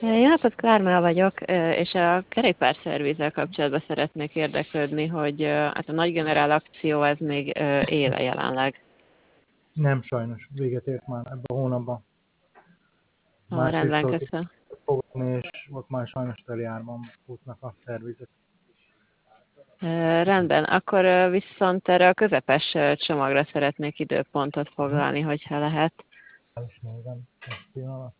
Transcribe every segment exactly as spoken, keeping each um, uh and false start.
Jó napot, Klármea vagyok, és a kerékpárszervízzel kapcsolatban szeretnék érdeklődni, hogy hát a nagygenerál akció ez még éle jelenleg. Nem sajnos, véget ért már ebben a hónapban. Ah, Másrészt rendben, ott köszönöm. fogadni, és ott már sajnos teljárban futnak a szervizek. Rendben, akkor viszont erre a közepes csomagra szeretnék időpontot foglalni, hogyha lehet. El is nézem, egy pillanat.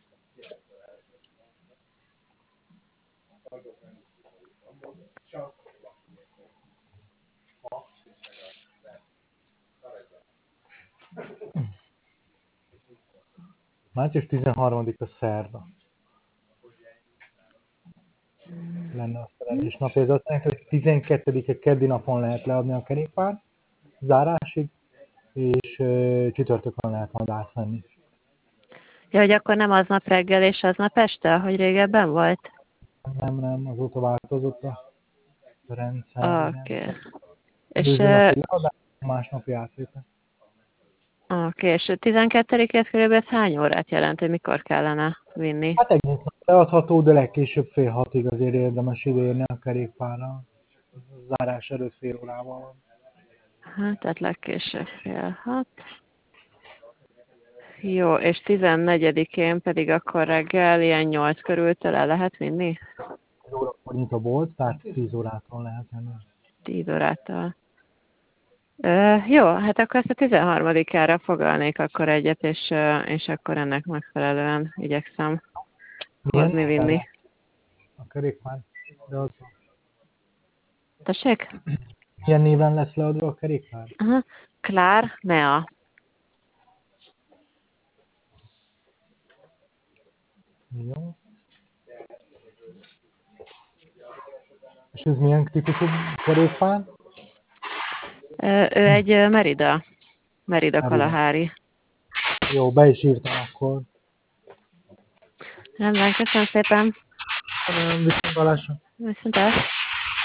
március tizenharmadika szerda lenne a szerelés nap. Ez azt jelenti, hogy tizenkettedike keddi napon lehet leadni a kerékpárt, zárásig, és ö, csütörtökön lehet majd átvenni. Ja, hogy akkor nem aznap reggel és aznap este, ahogy régebben volt? Nem, nem, azóta változott a rendszer, Oké. igen. És, Előző napi leadás, másnapi átvétel. oké, és tizenkettedikét körülbelül hány órát jelent, hogy mikor kellene vinni? Hát egész nap leadható, de legkésőbb fél hatig azért érdemes ideérni a kerékpárra. Zárás előtt fél órával van. Hát, tehát legkésőbb fél hat. Jó, és tizennegyedikén pedig akkor reggel ilyen nyolc körültől el lehet vinni? Egy órakor nyit a bolt, tehát tíz órától lehet enni. tíz órától. Ö, jó, hát akkor ezt a tizenharmadikára foglalnék akkor egyet, és, ö, és akkor ennek megfelelően igyekszem Milyen hozni, néven vinni. lesz a kerékpár? De az... Tessék? Milyen néven lesz leadva a kerékpár? Aha. Klármea. Jó. És ez milyen típusú kerékpár? Ö, ő egy ö, Merida. Merida Merida. Kalahari. Jó, be is írtam akkor. Rendben, köszönöm szépen. Viszont hallásra. Viszontlátásra.